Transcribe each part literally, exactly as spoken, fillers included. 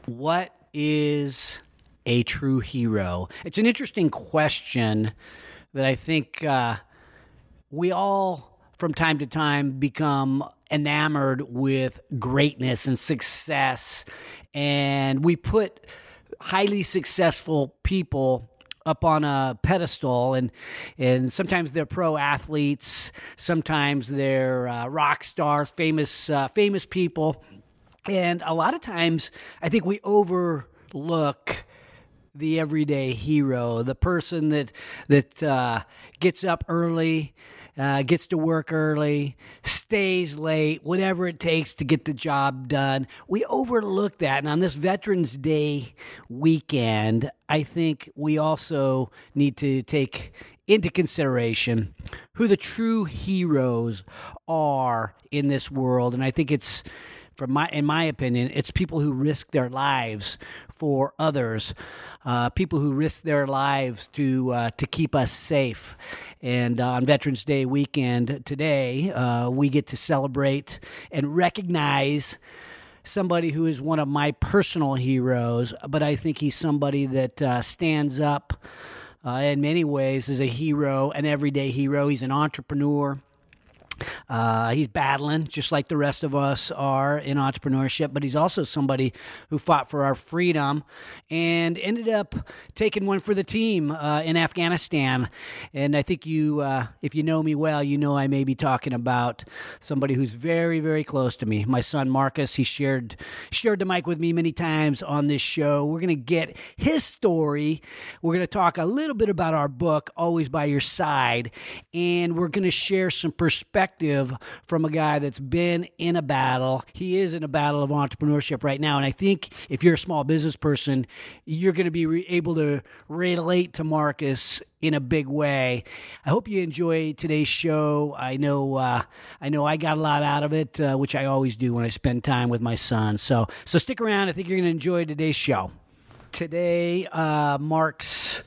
What is a true hero? It's an interesting question that I think uh, we all, from time to time, become enamored with greatness and success. And we put highly successful people up on a pedestal, and and sometimes they're pro athletes, sometimes they're uh, rock stars, famous uh, famous people. And a lot of times, I think we overlook the everyday hero, the person that that uh, gets up early, uh, gets to work early, stays late, whatever it takes to get the job done. We overlook that. And on this Veterans Day weekend, I think we also need to take into consideration who the true heroes are in this world. And I think it's, From my, in my opinion, it's people who risk their lives for others, uh, people who risk their lives to uh, to keep us safe. And uh, on Veterans Day weekend today, uh, we get to celebrate and recognize somebody who is one of my personal heroes, but I think he's somebody that uh, stands up uh, in many ways as a hero, an everyday hero. He's an entrepreneur. Uh, he's battling just like the rest of us are in entrepreneurship, but he's also somebody who fought for our freedom and ended up taking one for the team uh, in Afghanistan. And I think you, uh, if you know me well, you know I may be talking about somebody who's very, very close to me. My son Marcus, he shared shared the mic with me many times on this show. We're going to get his story. We're going to talk a little bit about our book, Always by Your Side, and we're going to share some perspective from a guy that's been in a battle. He is in a battle of entrepreneurship right now. And I think if you're a small business person, you're going to be re- able to relate to Marcus in a big way. I hope you enjoy today's show. I know uh, I know I got a lot out of it, uh, which I always do when I spend time with my son. So, so stick around. I think you're going to enjoy today's show. Today uh, marks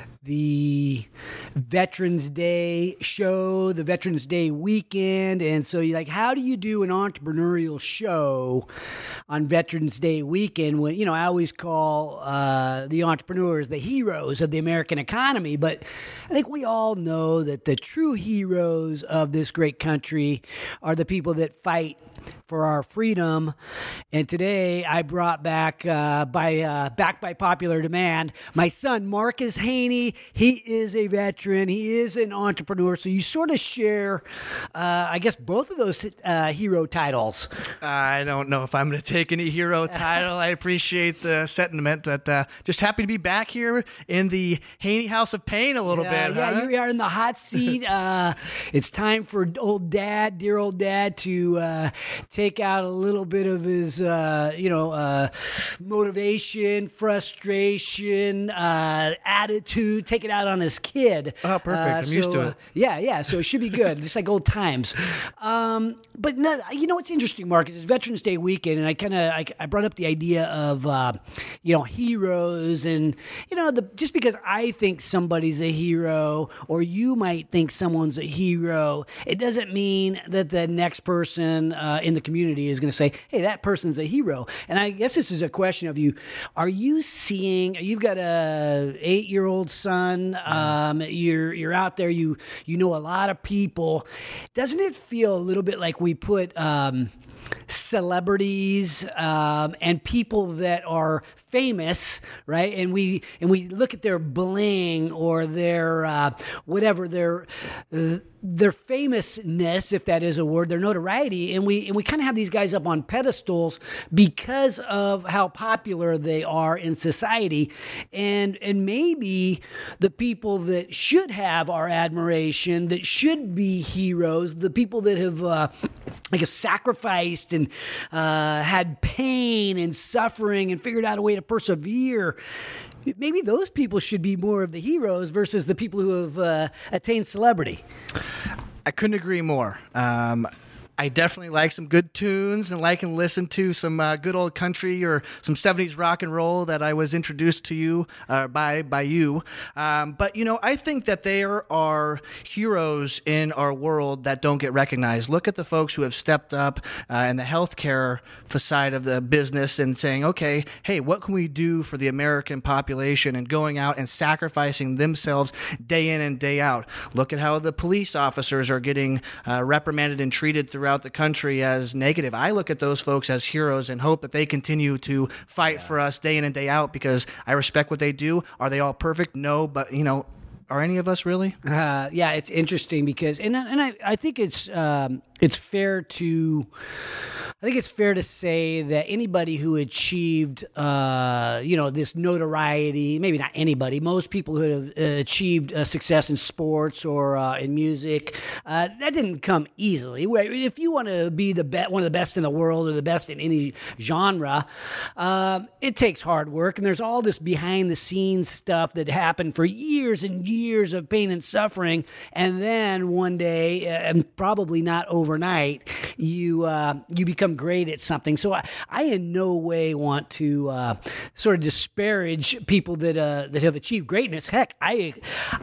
the Veterans Day show, the Veterans Day weekend. And so you're like, how do you do an entrepreneurial show on Veterans Day weekend when, you know, I always call uh, the entrepreneurs the heroes of the American economy. But I think we all know that the true heroes of this great country are the people that fight for our freedom. And today I brought back uh, by uh, back by popular demand my son Marcus Haney. He is a veteran. He is an entrepreneur. So you sort of share, uh, I guess, both of those uh, hero titles. I don't know if I'm going to take any hero title. I appreciate the sentiment, but uh, just happy to be back here in the Haney House of Pain a little yeah, bit. Yeah, huh? you are in the hot seat. uh, it's time for old dad, dear old dad, to uh, take out a little bit of his, uh, you know, uh, motivation, frustration, uh, attitude, take it out on his kid. Oh, perfect. Uh, I'm so, used to it. Uh, yeah, yeah. So it should be good. Just like old times. Um, but no, you know what's interesting, Marcus, is Veterans Day weekend, and I kind of I, I brought up the idea of uh, you know, heroes, and you know, the just because I think somebody's a hero or you might think someone's a hero, it doesn't mean that the next person uh, in the community is going to say, hey, that person's a hero. And I guess this is a question of you. Are you seeing, you've got a eight-year-old son, um, you're you're out there, you you know a lot of people. Doesn't it feel a little bit like we put um, celebrities um, and people that are famous, right? And we and we look at their bling or their uh, whatever their uh, their famousness, if that is a word, their notoriety, and we and we kind of have these guys up on pedestals because of how popular they are in society, and and maybe the people that should have our admiration, that should be heroes, the people that have uh, I guess sacrificed and uh, had pain and suffering and figured out a way to persevere. Maybe those people should be more of the heroes versus the people who have uh, attained celebrity. I couldn't agree more. Um, I definitely like some good tunes and like and listen to some uh, good old country or some seventies rock and roll that I was introduced to you uh, by by you. Um, but, you know, I think that there are heroes in our world that don't get recognized. Look at the folks who have stepped up uh, in the healthcare side of the business and saying, okay, hey, what can we do for the American population, and going out and sacrificing themselves day in and day out. Look at how the police officers are getting uh, reprimanded and treated throughout the country as negative. I look at those folks as heroes and hope that they continue to fight yeah. for us day in and day out, because I respect what they do. Are they all perfect? No, but, you know, are any of us really? Uh, yeah, it's interesting because, and and I, I think it's um, it's fair to, I think it's fair to say that anybody who achieved, uh, you know, this notoriety, maybe not anybody, most people who have uh, achieved uh, success in sports or uh, in music, uh, that didn't come easily. If you want to be the be- one of the best in the world or the best in any genre, um, it takes hard work, and there's all this behind the scenes stuff that happened for years and years of pain and suffering, and then one day, and probably not overnight, you uh, you become great at something. So I, I in no way want to uh, sort of disparage people that uh, that have achieved greatness. Heck, I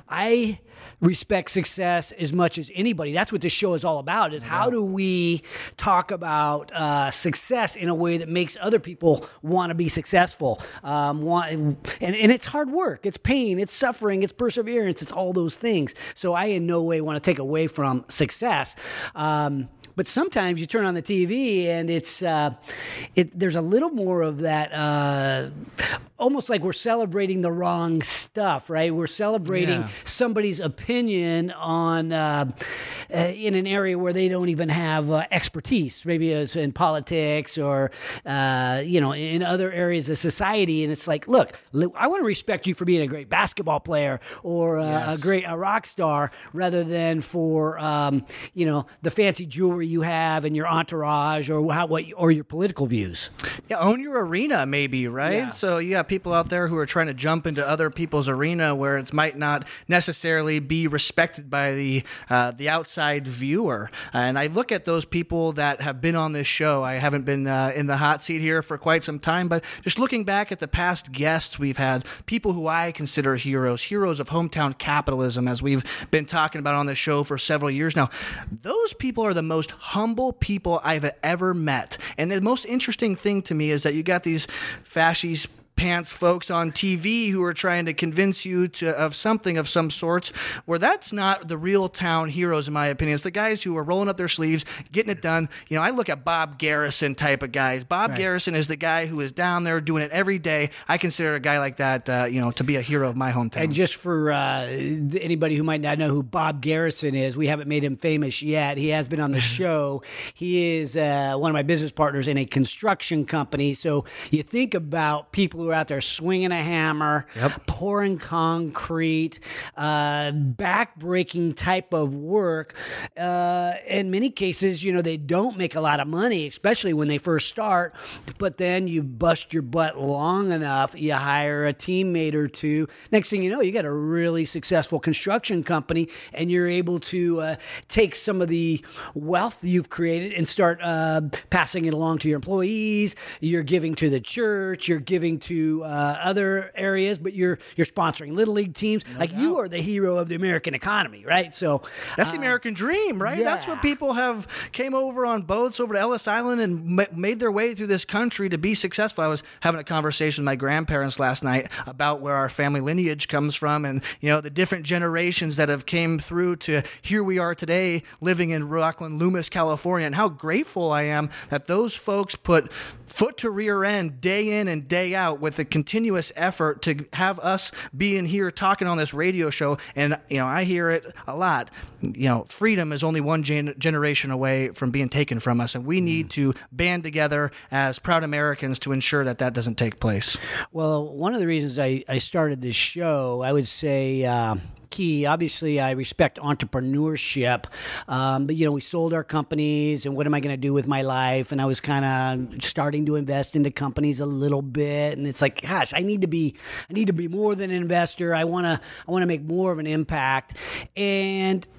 I respect success as much as anybody. That's what this show is all about, is how do we talk about uh, success in a way that makes other people want to be successful. Um, want, and, and it's hard work. It's pain. It's suffering. It's perseverance. It's all those things. So I in no way want to take away from success. Um, But sometimes you turn on the T V and it's uh, it. There's a little more of that, uh, almost like we're celebrating the wrong stuff, right? We're celebrating yeah. somebody's opinion on uh, uh, in an area where they don't even have uh, expertise. Maybe it's in politics or uh, you know, in other areas of society. And it's like, look, I want to respect you for being a great basketball player or uh, yes. a great a rock star, rather than for um, you know, the fancy jewelry you have and your entourage, or how what or your political views. Yeah, own your arena, maybe, right? Yeah. So you have people out there who are trying to jump into other people's arena where it might not necessarily be respected by the uh, the outside viewer. And I look at those people that have been on this show. I haven't been uh, in the hot seat here for quite some time, but just looking back at the past guests we've had, people who I consider heroes, heroes of hometown capitalism, as we've been talking about on the show for several years now. Those people are the most humble people I've ever met. And the most interesting thing to me is that you got these fascist pants folks on T V who are trying to convince you to of something of some sorts, where that's not the real town heroes, in my opinion. It's the guys who are rolling up their sleeves, getting it done. You know, I look at Bob Garrison type of guys. Bob right. Garrison is the guy who is down there doing it every day. I consider a guy like that, uh, you know, to be a hero of my hometown. And just for uh, anybody who might not know who Bob Garrison is, we haven't made him famous yet. He has been on the show. He is uh, one of my business partners in a construction company. So you think about people who are out there swinging a hammer, yep. pouring concrete, uh, back-breaking type of work. Uh, in many cases, you know, they don't make a lot of money, especially when they first start. But then you bust your butt long enough, you hire a teammate or two. Next thing you know, you got a really successful construction company, and you're able to uh, take some of the wealth you've created and start uh, passing it along to your employees. You're giving to the church. You're giving to uh, other areas, but you're you're sponsoring little league teams. No like doubt. You are the hero of the American economy, right? So that's uh, the American dream, right? Yeah. That's what people have came over on boats over to Ellis Island and ma- made their way through this country to be successful. I was having a conversation with my grandparents last night about where our family lineage comes from, and you know, the different generations that have came through to here we are today, living in Rockland, Loomis, California, and how grateful I am that those folks put foot to rear end day in and day out with a continuous effort to have us being here talking on this radio show. And, you know, I hear it a lot. You know, freedom is only one gen- generation away from being taken from us. And we need mm. to band together as proud Americans to ensure that that doesn't take place. Well, one of the reasons I, I started this show, I would say, uh, key. Obviously, I respect entrepreneurship, um, but, you know, we sold our companies, and what am I going to do with my life? And I was kind of starting to invest into companies a little bit, and it's like, gosh, I need to be, I need to be more than an investor. I want to, I want to make more of an impact. And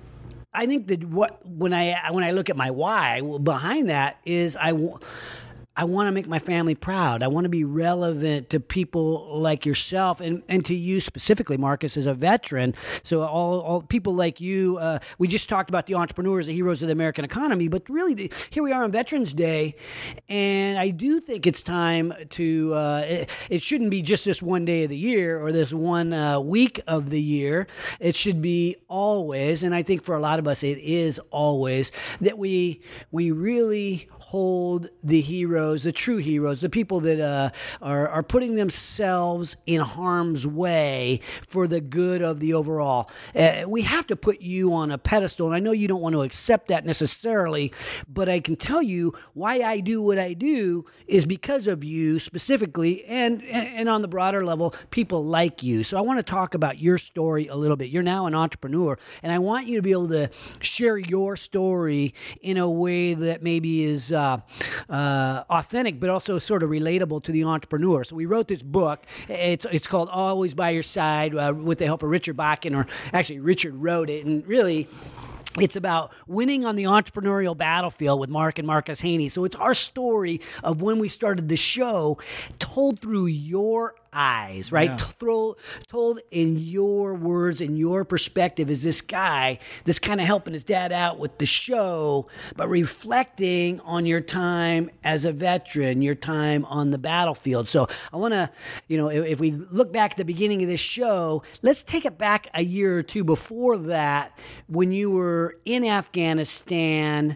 I think that what when I when I look at my why behind that is I. I want to make my family proud. I want to be relevant to people like yourself and, and to you specifically, Marcus, as a veteran. So all, all people like you, uh, we just talked about the entrepreneurs, the heroes of the American economy, but really the, here we are on Veterans Day, and I do think it's time to, uh, it, it shouldn't be just this one day of the year or this one uh, week of the year. It should be always, and I think for a lot of us it is always, that we we really hold the heroes, the true heroes, the people that uh, are, are putting themselves in harm's way for the good of the overall. Uh, we have to put you on a pedestal, and I know you don't want to accept that necessarily, but I can tell you why I do what I do is because of you specifically, and, and on the broader level, people like you. So I want to talk about your story a little bit. You're now an entrepreneur, and I want you to be able to share your story in a way that maybe is uh, uh, authentic, but also sort of relatable to the entrepreneur. So we wrote this book. It's it's called Always by Your Side, uh, with the help of Richard Bakken, or actually Richard wrote it, and really it's about winning on the entrepreneurial battlefield with Mark and Marcus Haney. So it's our story of when we started the show, told through your eyes, right? Yeah. Throw, told in your words, in your perspective, as this guy that's kind of helping his dad out with the show, but reflecting on your time as a veteran, your time on the battlefield. So I want to, you know, if, if we look back at the beginning of this show, let's take it back a year or two before that, when you were in Afghanistan.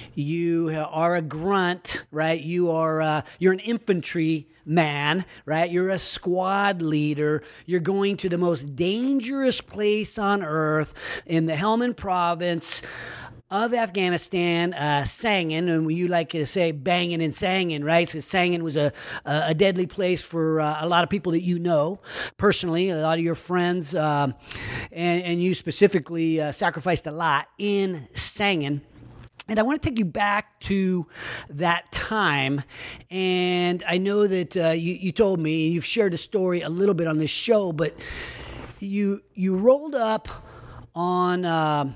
You are a grunt, right? You are, uh, you're an infantry man, right? You're a squad leader. You're going to the most dangerous place on earth in the Helmand province of Afghanistan, uh, Sangin, and you like to say banging and Sangin, right? Because Sangin was a, a deadly place for uh, a lot of people that you know personally, a lot of your friends, um, and, and you specifically uh, sacrificed a lot in Sangin. And I want to take you back to that time. And I know that uh, you, you told me, and you've shared a story a little bit on this show, but you you rolled up on uh,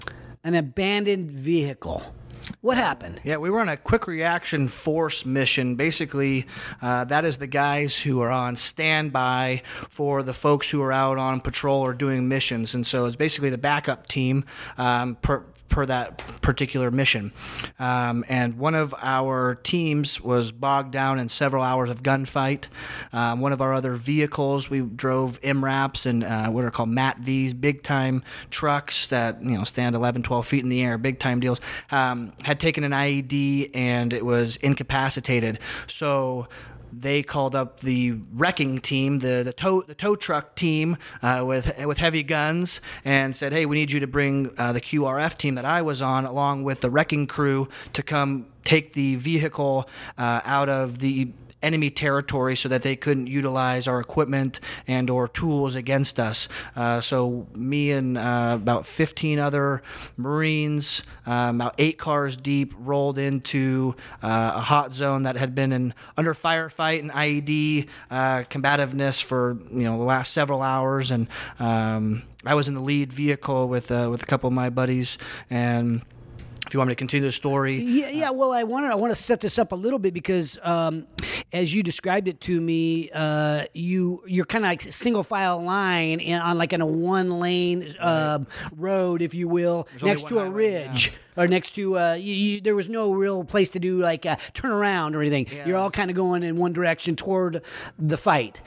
an abandoned vehicle. What happened? Yeah, we were on a quick reaction force mission. Basically, uh, that is the guys who are on standby for the folks who are out on patrol or doing missions. And so it's basically the backup team um, per per that particular mission. Um, and one of our teams was bogged down in several hours of gunfight. Um, one of our other vehicles, we drove M RAPs and uh, what are called M A T Vs, big-time trucks that, you know, stand eleven, twelve feet in the air, big-time deals, um, had taken an I E D and it was incapacitated. So they called up the wrecking team, the the tow the tow truck team uh, with with heavy guns, and said, "Hey, we need you to bring uh, the Q R F team that I was on, along with the wrecking crew, to come take the vehicle uh, out of the enemy territory so that they couldn't utilize our equipment and or tools against us." Uh, so me and uh, about fifteen other Marines, um, about eight cars deep, rolled into uh, a hot zone that had been in under firefight and I E D uh, combativeness for, you know, the last several hours. And um, I was in the lead vehicle with uh, with a couple of my buddies. And if you want me to continue the story. Yeah, yeah. Well, I want to I want to set this up a little bit because um, as you described it to me, uh, you you're kind of like single file line in, on like in a one lane uh, road, if you will, There's next to a highway, ridge. yeah. Or next to, uh, you, you, there was no real place to do like a turn around or anything. Yeah. You're all kind of going in one direction toward the fight.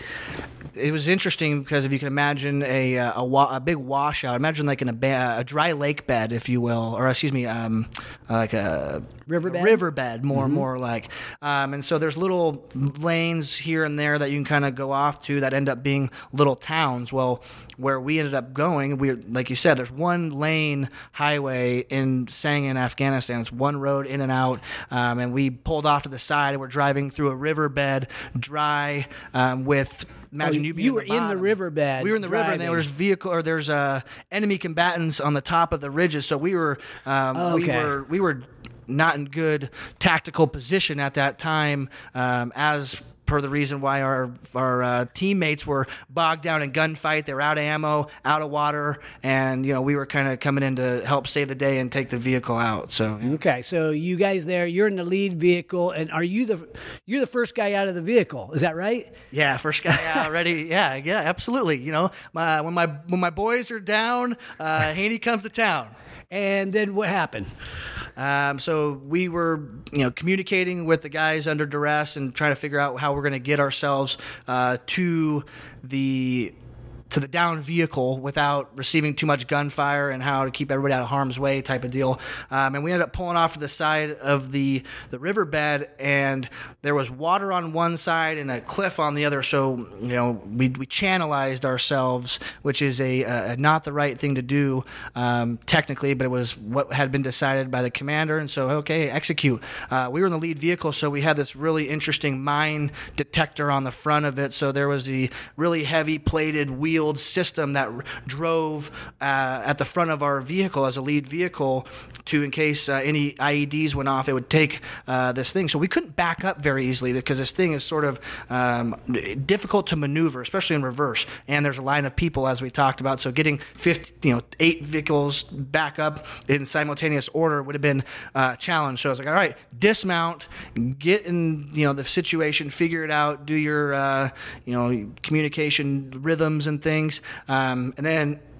It was interesting because if you can imagine a a, wa- a big washout, imagine like in a, ba- a dry lake bed, if you will, or excuse me, um, like a Riverbed? a riverbed, more Mm-hmm. more like. Um, and so there's little lanes here and there that you can kind of go off to that end up being little towns. Well, where we ended up going, we like you said, there's one lane highway in Sangin, Afghanistan. It's one road in and out, um, and we pulled off to the side and we're driving through a riverbed, dry, um, with. Imagine Oh, you being you were in the, in the bottom. riverbed We were in the river, and there driving. was vehicle or there's uh, enemy combatants on the top of the ridges. So we were um, we Okay. were we were not in good tactical position at that time um, as per the reason why our our uh, teammates were bogged down in gunfight. They were out of ammo, out of water, and you know we were kind of coming in to help save the day and take the vehicle out. So yeah. Okay, so you guys there, you're in the lead vehicle, and are you the you're the first guy out of the vehicle? Is that right? Yeah, first guy out, ready. Yeah, yeah, absolutely. You know, my when my when my boys are down, uh, Haney comes to town. And then what happened? Um, so we were, you know, communicating with the guys under duress and trying to figure out how we're going to get ourselves uh, to the to the down vehicle without receiving too much gunfire, and how to keep everybody out of harm's way type of deal. Um, and we ended up pulling off to the side of the, the riverbed, and there was water on one side and a cliff on the other. So, you know, we, we channelized ourselves, which is a, a not the right thing to do um, technically, but it was what had been decided by the commander. And so, okay, execute. Uh, we were in the lead vehicle, so we had this really interesting mine detector on the front of it. So there was the really heavy plated wheel system that r- drove uh, at the front of our vehicle as a lead vehicle to, in case uh, any I E Ds went off, it would take uh, this thing. So we couldn't back up very easily because this thing is sort of um, difficult to maneuver, especially in reverse. And there's a line of people, as we talked about. So getting fifty, you know, eight vehicles back up in simultaneous order would have been uh, a challenge. So I was like, all right, dismount, get in, you know, the situation, figure it out, do your, uh, you know, communication rhythms and things. Things, um, and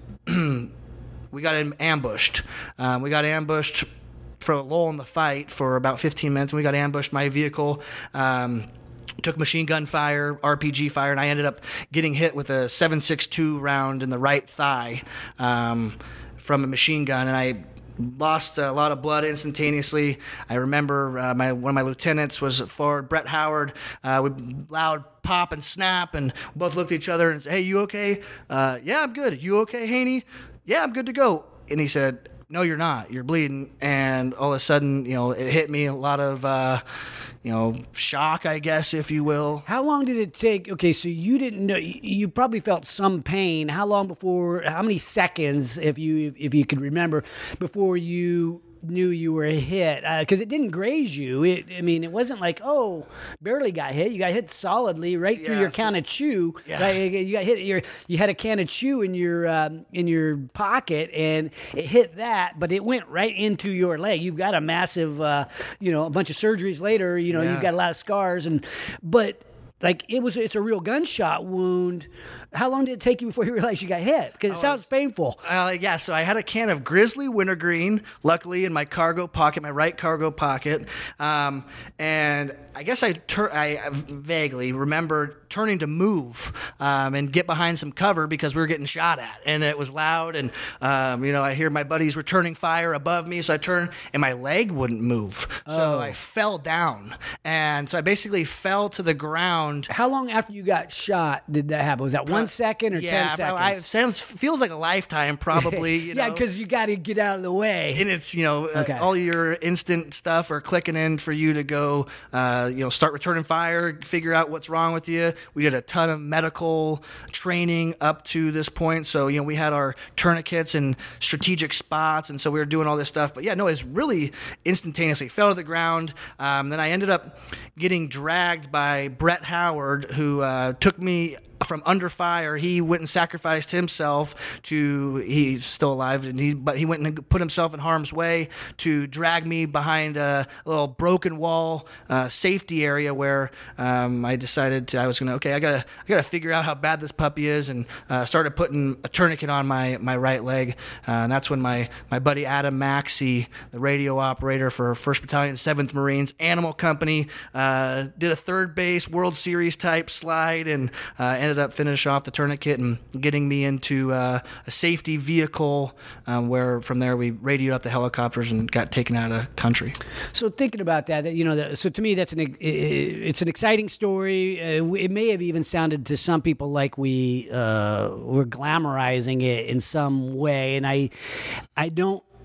then we got ambushed. Um, we got ambushed for a lull in the fight for about fifteen minutes, and we got ambushed. My vehicle um, took machine gun fire, R P G fire, and I ended up getting hit with a seven six two round in the right thigh um, from a machine gun, and I lost a lot of blood instantaneously. I remember uh, my one of my lieutenants was forward, Brett Howard. Uh, we loud pop and snap, and we both looked at each other and said, "Hey, you okay?" Uh, "Yeah, I'm good." "You okay, Haney?" "Yeah, I'm good to go." And he said, "No, you're not. You're bleeding." And all of a sudden, you know, it hit me a lot of, uh, you know, shock, I guess, if you will. How long did it take? Okay, so you didn't know. You probably felt some pain. How long before? How many seconds, if you if you could remember, before you knew you were hit? Because uh, it didn't graze you. It, I mean, it wasn't like, oh, barely got hit. You got hit solidly right yeah, through your can of chew. Yeah. Right? You got hit. Your, you had a can of chew in your um, in your pocket, and it hit that, but it went right into your leg. You've got a massive, uh, you know, a bunch of surgeries later. You know, yeah. You've got a lot of scars, and but. Like, it was, it's a real gunshot wound. How long did it take you before you realized you got hit? Because it oh, sounds painful. Uh, yeah, so I had a can of Grizzly Wintergreen, luckily in my cargo pocket, my right cargo pocket. Um, and I guess I, tur- I vaguely remember turning to move um, and get behind some cover because we were getting shot at. And it was loud. And, um, you know, I hear my buddies returning fire above me. So I turned, and my leg wouldn't move. Oh. So I fell down. And so I basically fell to the ground. How long after you got shot did that happen? Was that one second or yeah, ten seconds? I, it sounds, feels like a lifetime, probably. You know? Yeah, because you got to get out of the way. And it's, you know, okay. uh, all your instant stuff are clicking in for you to go, uh, you know, start returning fire, figure out what's wrong with you. We did a ton of medical training up to this point. So, you know, we had our tourniquets and strategic spots. And so we were doing all this stuff. But yeah, no, it's really instantaneously. Fell to the ground. Um, then I ended up getting dragged by Brett Howard, who uh, took me from under fire. He went and sacrificed himself to, he's still alive, and he, but he went and put himself in harm's way to drag me behind a little broken wall uh, safety area where um, I decided to, I was going to, okay, I got to I gotta figure out how bad this puppy is, and uh, started putting a tourniquet on my, my right leg. Uh, and that's when my, my buddy Adam Maxey, the radio operator for first Battalion, seventh Marines, Animal Company, uh, did a third base World Series type slide, and uh, ended up finishing off the tourniquet and getting me into uh, a safety vehicle um, where from there we radioed up the helicopters and got taken out of country. So thinking about that, you know, so to me that's an it's an exciting story. Uh, it may have even sounded to some people like we uh, were glamorizing it in some way, and I I don't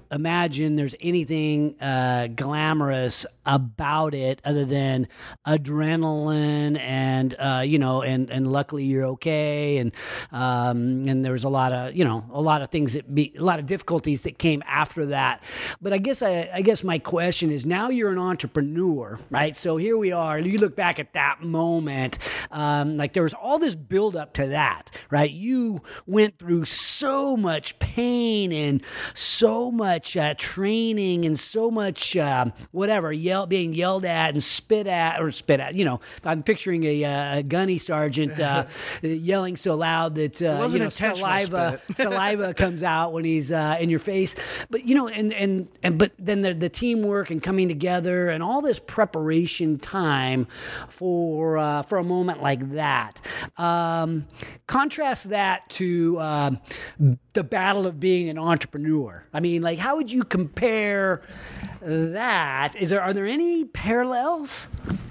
imagine there's anything uh, glamorous about it other than adrenaline and uh, you know and and luckily you're okay and um, and there was a lot of you know a lot of things that be a lot of difficulties that came after that. But I guess I, I guess my question is, now you're an entrepreneur, right? So here we are. You look back at that moment, um, like there was all this build up to that, right? You went through so much pain and so much uh, training and so much uh, whatever yell being yelled at and spit at or spit at. You know, I'm picturing a, uh, a gunny sergeant uh, yelling so loud that uh, you know saliva saliva comes out when he's uh, in your face. But you know, and and and but then the, the teamwork and coming together and all this preparation time for uh, for a moment like that. Um, contrast that to uh, the battle of being an entrepreneur. I mean, like, how would you compare that? Is there are there any parallels?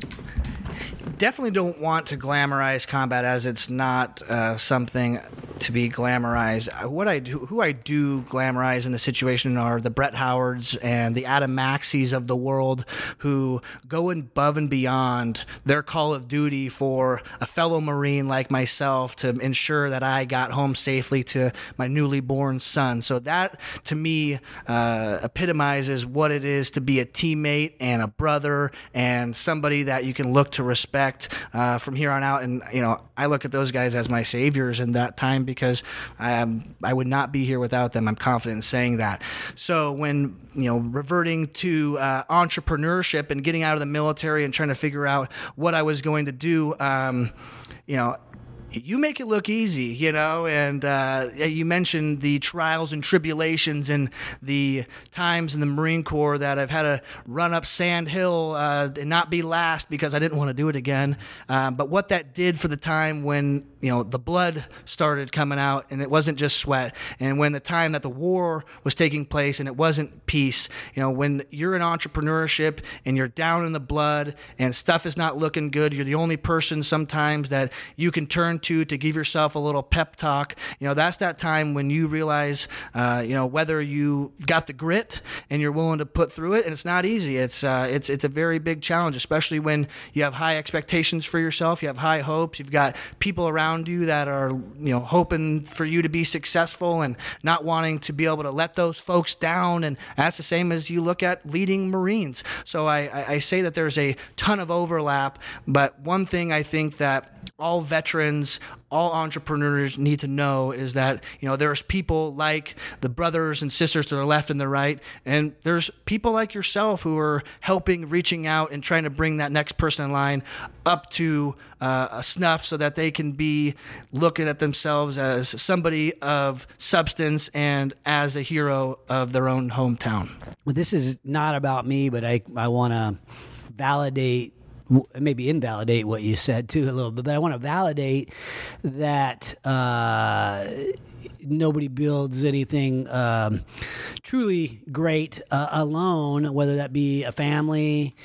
Definitely don't want to glamorize combat, as it's not uh, something to be glamorized. What I do, who I do glamorize in the situation are the Brett Howards and the Adam Maxeys of the world, who go above and beyond their call of duty for a fellow Marine like myself to ensure that I got home safely to my newly born son. So that, to me, uh, epitomizes what it is to be a teammate and a brother and somebody that you can look to respect uh, from here on out. And, you know, I look at those guys as my saviors in that time, because I, um, I would not be here without them. I'm confident in saying that. So when, you know, reverting to uh, entrepreneurship and getting out of the military and trying to figure out what I was going to do, um, you know, you make it look easy, you know, and uh, you mentioned the trials and tribulations and the times in the Marine Corps that I've had to run up Sand Hill uh, and not be last because I didn't want to do it again. Um, but what that did for the time when, you know, the blood started coming out and it wasn't just sweat, and when the time that the war was taking place and it wasn't peace, you know, when you're in entrepreneurship and you're down in the blood and stuff is not looking good, you're the only person sometimes that you can turn to to give yourself a little pep talk. You know, that's that time when you realize, uh, you know, whether you got the grit and you're willing to put through it. And it's not easy. It's uh, it's it's a very big challenge, especially when you have high expectations for yourself. You have high hopes. You've got people around you that are, you know, hoping for you to be successful and not wanting to be able to let those folks down. And that's the same as you look at leading Marines. So I, I, I say that there's a ton of overlap. But one thing I think that all veterans, all entrepreneurs need to know is that, you know, there's people like the brothers and sisters to the left and the right, and there's people like yourself who are helping, reaching out, and trying to bring that next person in line up to uh, a snuff so that they can be looking at themselves as somebody of substance and as a hero of their own hometown. Well, this is not about me, but I, I want to validate, maybe invalidate what you said too a little bit, but I want to validate that uh, nobody builds anything um, truly great uh, alone, whether that be a family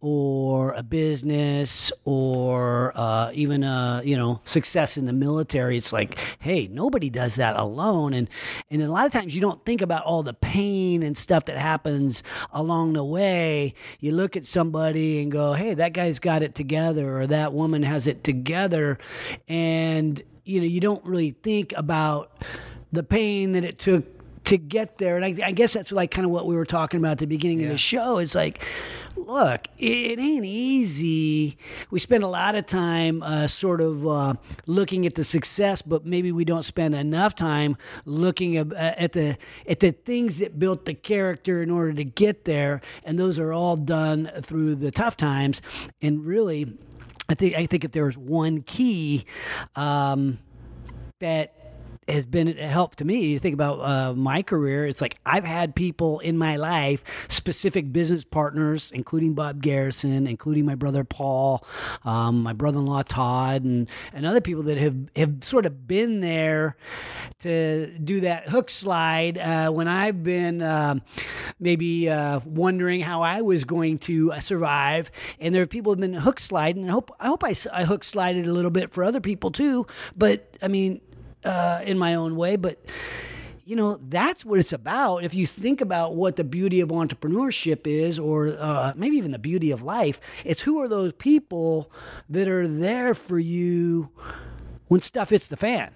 or a business or uh, even a, you know, success in the military. It's like, hey, nobody does that alone. And, and a lot of times you don't think about all the pain and stuff that happens along the way. You look at somebody and go, hey, that guy's got it together, or that woman has it together. And, you know, you don't really think about the pain that it took to get there. And I, I guess that's like kind of what we were talking about at the beginning yeah. of the show. It's like, look, it, it ain't easy. We spend a lot of time uh, sort of uh, looking at the success, but maybe we don't spend enough time looking at, at the at the things that built the character in order to get there. And those are all done through the tough times. And really, I think I think if there was one key um, that has been a help to me. You think about uh, my career, it's like I've had people in my life, specific business partners, including Bob Garrison, including my brother Paul, um, my brother-in-law Todd, and, and other people that have, have sort of been there to do that hook slide uh, when I've been uh, maybe uh, wondering how I was going to uh, survive. And there are people who have been hook sliding, and I hope, I, hope I, I hook slided a little bit for other people too. But, I mean, Uh, in my own way, but you know, that's what it's about. If you think about what the beauty of entrepreneurship is, or uh, maybe even the beauty of life, it's who are those people that are there for you when stuff hits the fan.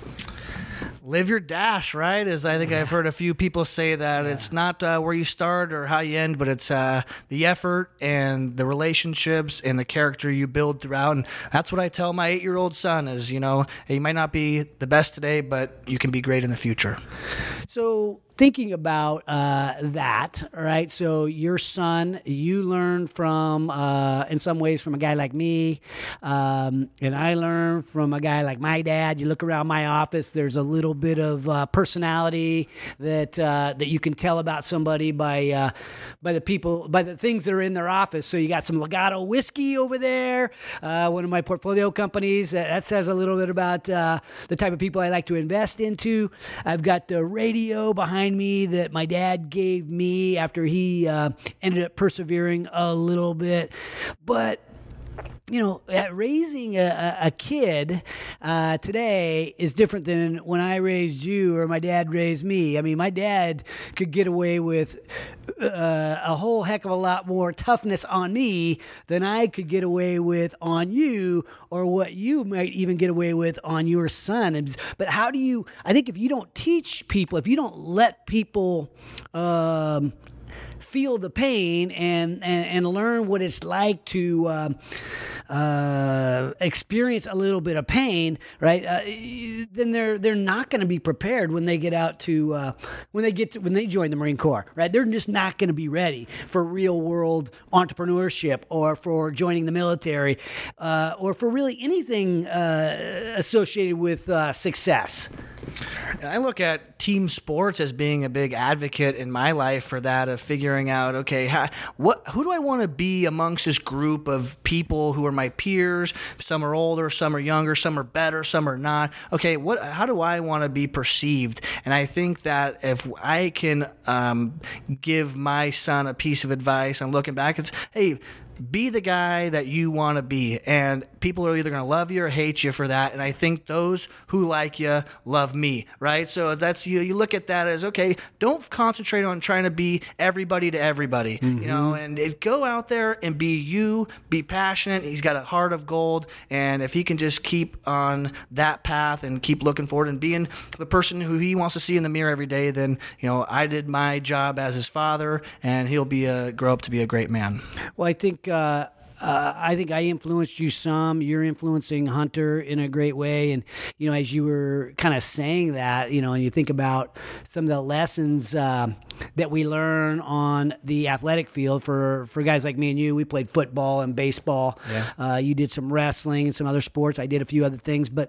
Live your dash, right? As I think I've heard a few people say that yeah. It's not uh, where you start or how you end, but it's uh, the effort and the relationships and the character you build throughout. And that's what I tell my eight-year-old son is, you know, you might not be the best today, but you can be great in the future. So thinking about uh, that, right? So your son, you learn from, uh, in some ways, from a guy like me, um, and I learned from a guy like my dad. You look around my office, there's a little bit of uh, personality that uh, that you can tell about somebody by uh, by the people, by the things that are in their office. So you got some Legato whiskey over there, uh, one of my portfolio companies. Uh, that says a little bit about uh, the type of people I like to invest into. I've got the radio behind me that my dad gave me after he uh, ended up persevering a little bit. But you know, raising a, a kid uh, today is different than when I raised you or my dad raised me. I mean, my dad could get away with uh, a whole heck of a lot more toughness on me than I could get away with on you, or what you might even get away with on your son. And, but how do you, I think if you don't teach people, if you don't let people um, feel the pain and, and, and learn what it's like to um, uh, experience a little bit of pain, right? Uh, then they're they're not going to be prepared when they get out to uh, when they get to, when they join the Marine Corps, right? They're just not going to be ready for real world entrepreneurship, or for joining the military, uh, or for really anything uh, associated with uh, success. And I look at team sports as being a big advocate in my life for that, of figuring out, okay, how, what, who do I want to be amongst this group of people who are my peers? Some are older, some are younger, some are better, some are not. Okay, what? How do I want to be perceived? And I think that if I can um, give my son a piece of advice, I'm looking back, it's, hey, be the guy that you want to be, and people are either going to love you or hate you for that. And I think those who like you love me, right? So that's you. You look at that as, okay, don't concentrate on trying to be everybody to everybody, mm-hmm. you know, and it, go out there and be you. Be passionate. He's got a heart of gold, and if he can just keep on that path and keep looking forward and being the person who he wants to see in the mirror every day, then you know I did my job as his father, and he'll be a grow up to be a great man. Well, I think. Uh, uh, I think I influenced you some. You're influencing Hunter in a great way. And, you know, as you were kind of saying that, you know, and you think about some of the lessons uh, that we learn on the athletic field for, for guys like me and you. We played football and baseball. Yeah. Uh, you did some wrestling and some other sports. I did a few other things. But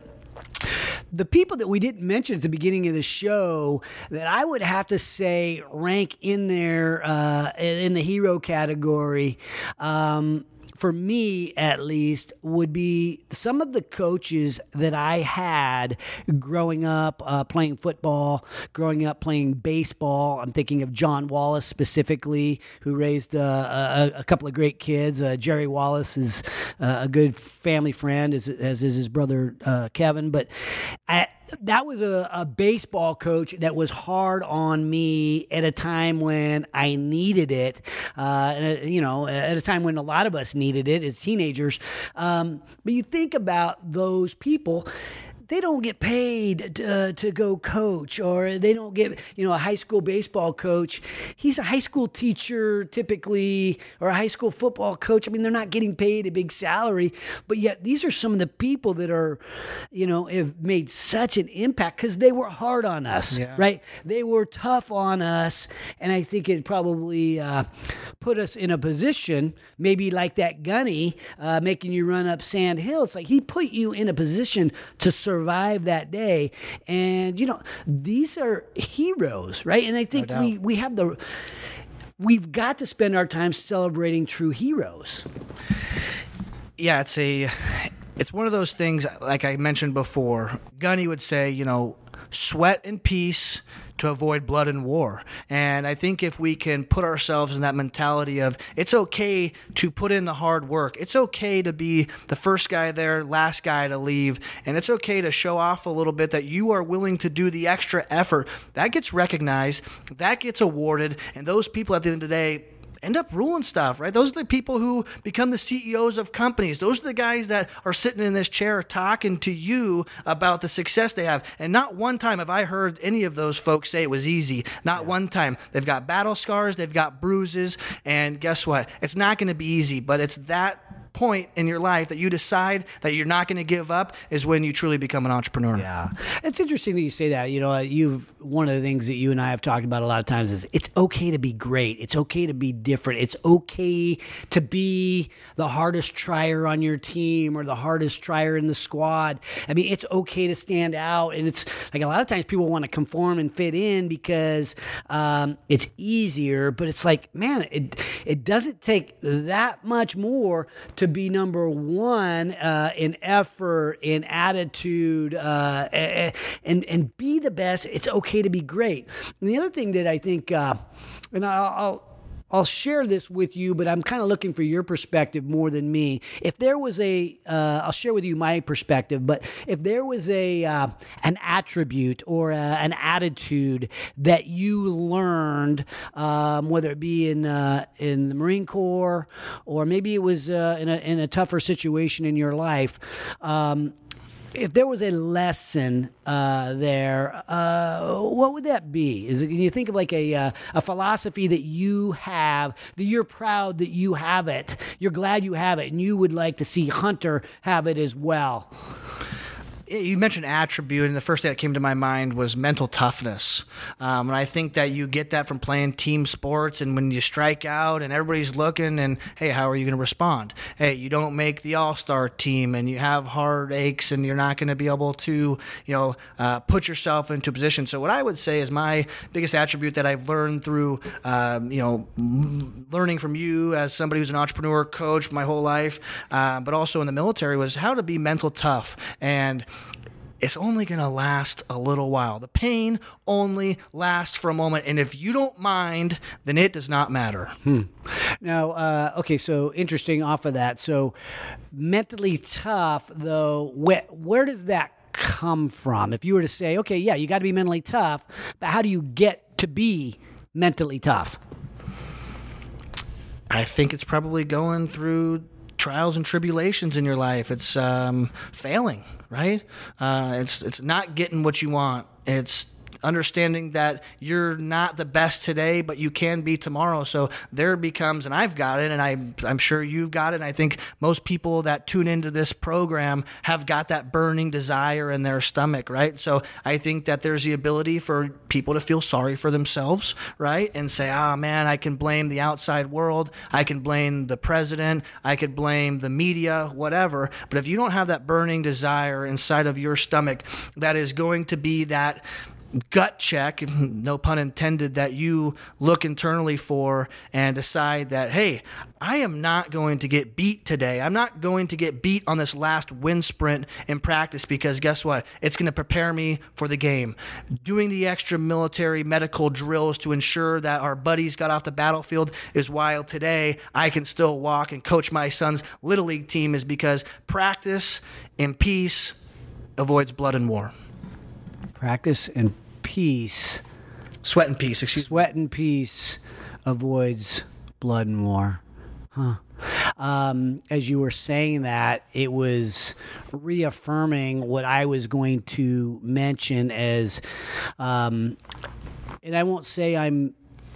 the people that we didn't mention at the beginning of the show that I would have to say rank in there uh, in the hero category, um, for me at least, would be some of the coaches that I had growing up uh, playing football, growing up playing baseball. I'm thinking of John Wallace specifically, who raised uh, a, a couple of great kids. Uh, Jerry Wallace is uh, a good family friend, as, as is his brother uh, Kevin. But I, that was a, a baseball coach that was hard on me at a time when I needed it, uh, and, you know, at a time when a lot of us needed it as teenagers. Um, but you think about those people, they don't get paid uh, to go coach, or they don't get, you know, a high school baseball coach. He's a high school teacher typically, or a high school football coach. I mean, they're not getting paid a big salary, but yet these are some of the people that are, you know, have made such an impact because they were hard on us, yeah. right? They were tough on us, and I think it probably uh, put us in a position, maybe like that Gunny uh, making you run up Sand Hill. It's like he put you in a position to survive survive that day. And, you know, these are heroes, right? And I think no we, we have the, we've got to spend our time celebrating true heroes. Yeah, it's a, it's one of those things, like I mentioned before, Gunny would say, you know, sweat and peace to avoid blood and war. And I think if we can put ourselves in that mentality of it's okay to put in the hard work, it's okay to be the first guy there, last guy to leave, and it's okay to show off a little bit that you are willing to do the extra effort, that gets recognized, that gets awarded, and those people at the end of the day end up ruling stuff, right? Those are the people who become the C E Os of companies. Those are the guys that are sitting in this chair talking to you about the success they have. And not one time have I heard any of those folks say it was easy. Not yeah. one time. They've got battle scars, they've got bruises, and guess what? It's not going to be easy, but it's that point in your life that you decide that you're not going to give up is when you truly become an entrepreneur. Yeah. It's interesting that you say that. You know, you've one of the things that you and I have talked about a lot of times is it's okay to be great. It's okay to be different. It's okay to be the hardest trier on your team or the hardest trier in the squad. I mean, it's okay to stand out. And it's like a lot of times people want to conform and fit in because um, it's easier, but it's like, man, it it doesn't take that much more to be number one uh, in effort, in attitude, uh, and and be the best. It's okay to be great. And the other thing that I think, uh, and I'll, I'll I'll share this with you, but I'm kind of looking for your perspective more than me. If there was a, uh, I'll share with you my perspective, but if there was a uh, an attribute or a, an attitude that you learned, um, whether it be in uh, in the Marine Corps or maybe it was uh, in a in a tougher situation in your life. Um, If there was a lesson uh, there, uh, what would that be? Is it, can you think of like a uh, a philosophy that you have, that you're proud that you have it, you're glad you have it, and you would like to see Hunter have it as well? You mentioned attribute, and the first thing that came to my mind was mental toughness. Um, and I think that you get that from playing team sports, and when you strike out and everybody's looking, and hey, how are you going to respond? Hey, you don't make the all-star team, and you have heartaches, and you're not going to be able to, you know, uh, put yourself into a position. So what I would say is my biggest attribute that I've learned through, um, you know, learning from you as somebody who's an entrepreneur, coach my whole life, uh, but also in the military was how to be mental tough. And it's only going to last a little while. The pain only lasts for a moment. And if you don't mind, then it does not matter. Hmm. Now, uh, okay, so interesting off of that. So mentally tough, though, where, where does that come from? If you were to say, okay, yeah, you got to be mentally tough, but how do you get to be mentally tough? I think it's probably going through trials and tribulations in your life. It's um, failing, right? Uh, it's it's not getting what you want. It's understanding that you're not the best today, but you can be tomorrow. So there becomes, and I've got it, and I, I'm sure you've got it, and I think most people that tune into this program have got that burning desire in their stomach, right? So I think that there's the ability for people to feel sorry for themselves, right? And say, ah, oh, man, I can blame the outside world. I can blame the president. I could blame the media, whatever. But if you don't have that burning desire inside of your stomach that is going to be that gut check, no pun intended, that you look internally for and decide that, hey, I am not going to get beat today. I'm not going to get beat on this last wind sprint in practice because guess what? It's going to prepare me for the game. Doing the extra military medical drills to ensure that our buddies got off the battlefield is why today I can still walk and coach my son's Little League team is because practice in peace avoids blood and war. Practice and peace. Sweat and peace, excuse me. Sweat and peace avoids blood and war. Huh. Um, as you were saying that, it was reaffirming what I was going to mention as, um, and I won't say I'm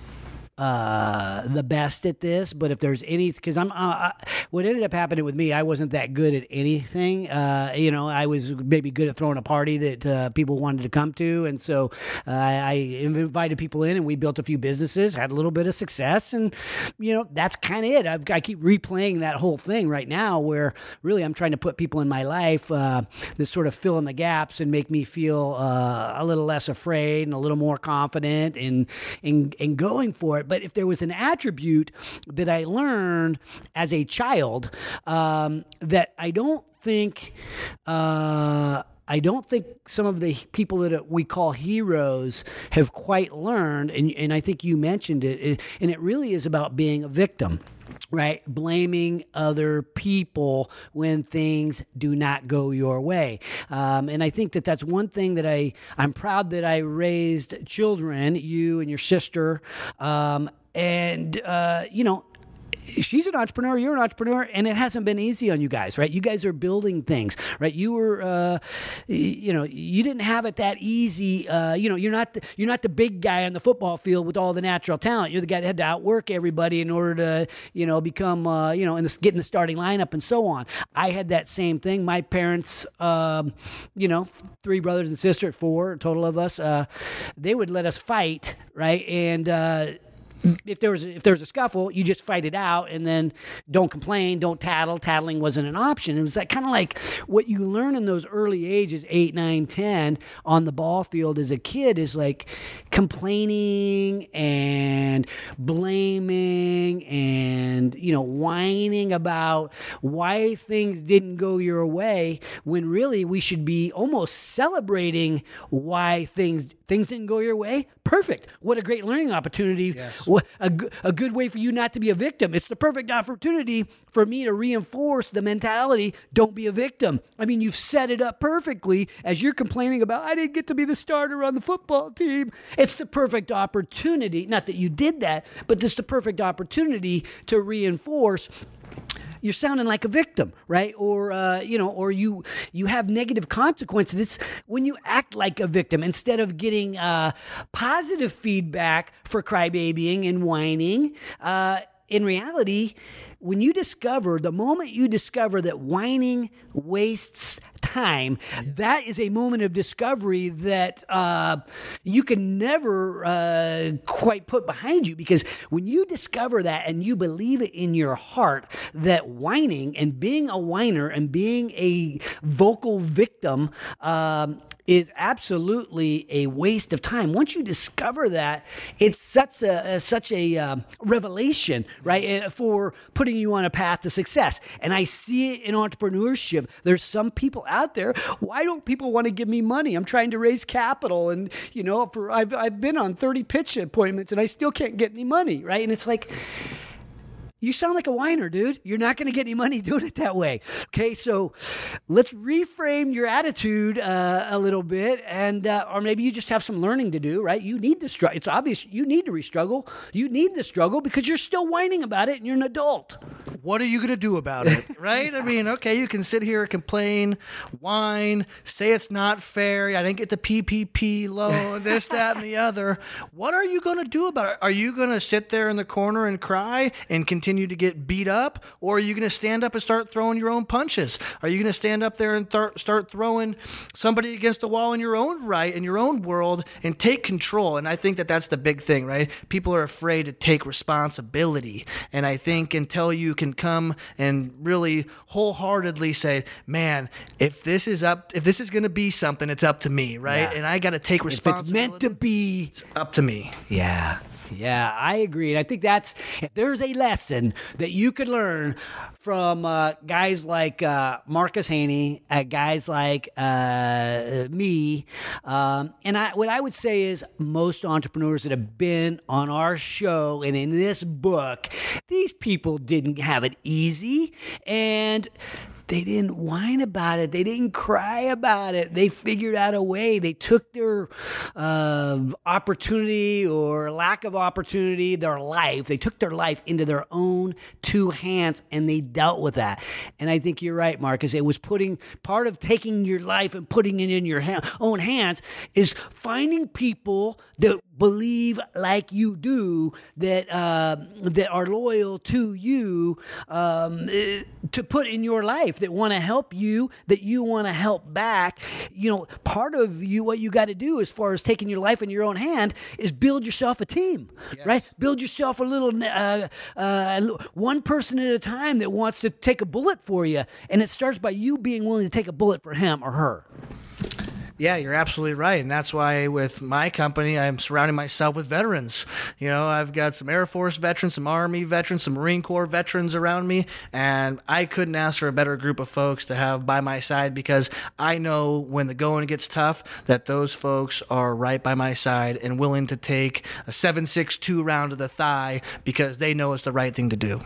Uh, the best at this, but if there's any, because I'm, uh, I, what ended up happening with me, I wasn't that good at anything. Uh, you know, I was maybe good at throwing a party that uh, people wanted to come to, and so uh, I invited people in, and we built a few businesses, had a little bit of success, and you know, that's kind of it. I've, I keep replaying that whole thing right now, where really I'm trying to put people in my life uh, that sort of fill in the gaps and make me feel uh, a little less afraid and a little more confident in in, in going for it. But if there was an attribute that I learned as a child um, that I don't think uh, I don't think some of the people that we call heroes have quite learned, and, and I think you mentioned it, and it really is about being a victim. Right? Blaming other people when things do not go your way. Um, and I think that that's one thing that I, I'm proud that I raised children, you and your sister. Um, and, uh, you know, she's an entrepreneur, you're an entrepreneur, and it hasn't been easy on you guys, right? You guys are building things, right? You were, uh, you know, you didn't have it that easy. Uh, you know, you're not the, you're not the big guy on the football field with all the natural talent. You're the guy that had to outwork everybody in order to, you know, become, uh, you know, in the, get in the starting lineup and so on. I had that same thing. My parents, um, you know, three brothers and sisters, four total of us, uh, they would let us fight, right? And, uh, If there was if there was a scuffle, you just fight it out and then don't complain, don't tattle. Tattling wasn't an option. It was like kind of like what you learn in those early ages, eight, nine, ten, on the ball field as a kid is like complaining and blaming and, you know, whining about why things didn't go your way when really we should be almost celebrating why things things didn't go your way. Perfect. What a great learning opportunity. Yes. What a, a good way for you not to be a victim. It's the perfect opportunity for me to reinforce the mentality, don't be a victim. I mean, you've set it up perfectly as you're complaining about, I didn't get to be the starter on the football team. It's the perfect opportunity, not that you did that, but it's the perfect opportunity to reinforce you're sounding like a victim, right? Or, uh, you know, or you you have negative consequences. It's when you act like a victim instead of getting uh, positive feedback for crybabying and whining. Uh, in reality, when you discover, the moment you discover that whining wastes time, that is a moment of discovery that uh, you can never uh, quite put behind you, because when you discover that and you believe it in your heart that whining and being a whiner and being a vocal victim um, is absolutely a waste of time. Once you discover that, it's such a, a such a um, revelation, right, for putting you on a path to success. And I see it in entrepreneurship. There's some people out there. Why don't people want to give me money? I'm trying to raise capital, and you know, for I've I've been on thirty pitch appointments, and I still can't get any money, right? And it's like, you sound like a whiner, dude. You're not going to get any money doing it that way. Okay, so let's reframe your attitude uh, a little bit, and uh, or maybe you just have some learning to do, right? You need to struggle. It's obvious you need to re-struggle. You need to struggle because you're still whining about it, and you're an adult. What are you going to do about it, right? I mean, okay, you can sit here, complain, whine, say it's not fair. I didn't get the P P P loan, this, that, and the other. What are you going to do about it? Are you going to sit there in the corner and cry and continue to get beat up, or are you going to stand up and start throwing your own punches? Are you going to stand up there and th- start throwing somebody against the wall in your own right, in your own world, and take control? And I think that that's the big thing, right? People are afraid to take responsibility, and I think until you can come and really wholeheartedly say, man, if this is up, if this is going to be something, it's up to me, right? Yeah. And I got to take responsibility. If it's meant to be, it's up to me. Yeah. Yeah, I agree. And I think that's, if there's a lesson that you could learn from uh, guys like uh, Marcus Haney, uh, guys like uh, me, um, and I, what I would say is most entrepreneurs that have been on our show and in this book, these people didn't have it easy, and they didn't whine about it. They didn't cry about it. They figured out a way. They took their uh, opportunity or lack of opportunity, their life. They took their life into their own two hands, and they dealt with that. And I think you're right, Marcus. It was putting part of taking your life and putting it in your ha- own hands is finding people that believe like you do, that uh, that are loyal to you, um, to put in your life, that want to help you, that you want to help back. You know, part of you, what you got to do as far as taking your life in your own hand is build yourself a team, yes. right? Build yourself a little, uh, uh, one person at a time that wants to take a bullet for you. And it starts by you being willing to take a bullet for him or her. Yeah, you're absolutely right. And that's why with my company, I'm surrounding myself with veterans. You know, I've got some Air Force veterans, some Army veterans, some Marine Corps veterans around me. And I couldn't ask for a better group of folks to have by my side, because I know when the going gets tough that those folks are right by my side and willing to take a seven six two round to the thigh because they know it's the right thing to do.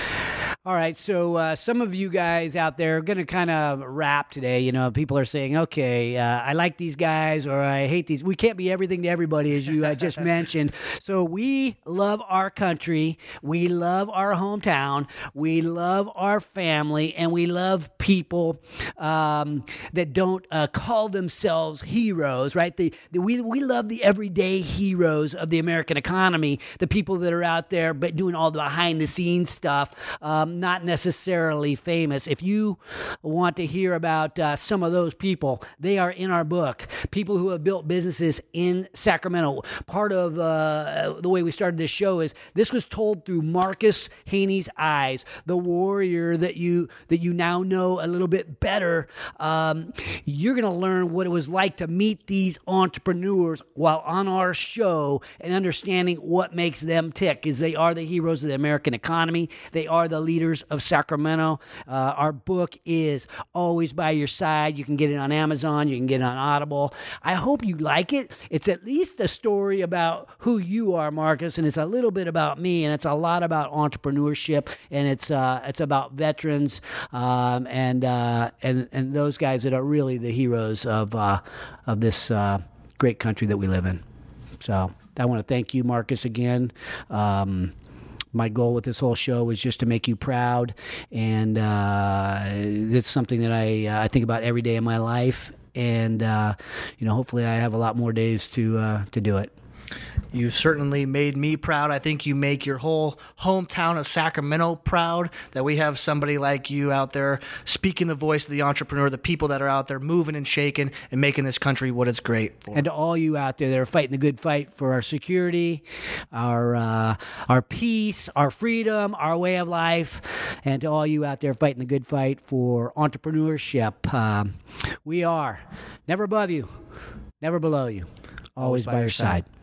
All right, so uh, some of you guys out there are going to kind of rap today. You know, people are saying, okay, uh, I like these guys or I hate these. We can't be everything to everybody, as you uh, just mentioned. So we love our country. We love our hometown. We love our family. And we love people um, that don't uh, call themselves heroes, right? The, the, we, we love the everyday heroes of the American economy, the people that are out there but doing all the behind-the-scenes stuff. Um, not necessarily famous. If you want to hear about uh, some of those people, they are in our book. People who have built businesses in Sacramento. Part of uh, the way we started this show is this was told through Marcus Haney's eyes, the warrior that you that you now know a little bit better. Um, you're going to learn what it was like to meet these entrepreneurs while on our show and understanding what makes them tick, because they are the heroes of the American economy. They are the leaders of Sacramento. Uh, our book is always by your side. You can get it on Amazon. You can get it on Audible. I hope you like it. It's at least a story about who you are, Marcus, and it's a little bit about me, and it's a lot about entrepreneurship, and it's uh, it's about veterans um, and uh, and and those guys that are really the heroes of uh, of this uh, great country that we live in. So I want to thank you, Marcus, again. Um, My goal with this whole show is just to make you proud, and uh, it's something that I uh, I think about every day of my life, and uh, you know, hopefully, I have a lot more days to uh, to do it. You certainly made me proud. I think you make your whole hometown of Sacramento proud that we have somebody like you out there speaking the voice of the entrepreneur, the people that are out there moving and shaking and making this country what it's great for. And to all you out there that are fighting the good fight for our security, our uh, our peace, our freedom, our way of life, and to all you out there fighting the good fight for entrepreneurship, um, we are never above you, never below you, always, always by, by your side. side.